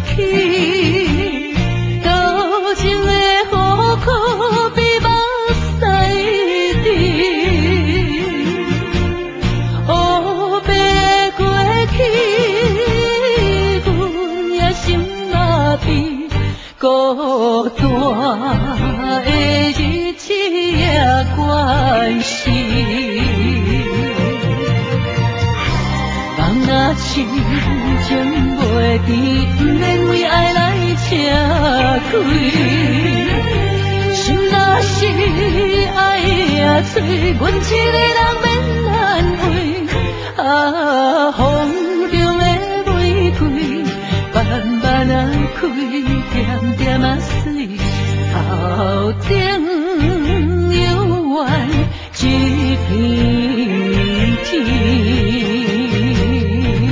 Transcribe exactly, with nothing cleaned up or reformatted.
起，多情的苦苦比目屎滴，黑白过去，阮也心麻痹，孤单的日子也关系。人若深情袂甜，不免为爱来吃亏。心若是爱也碎，阮一个人免安慰。啊，风中的玫瑰，慢慢啊开，点点啊碎，头顶。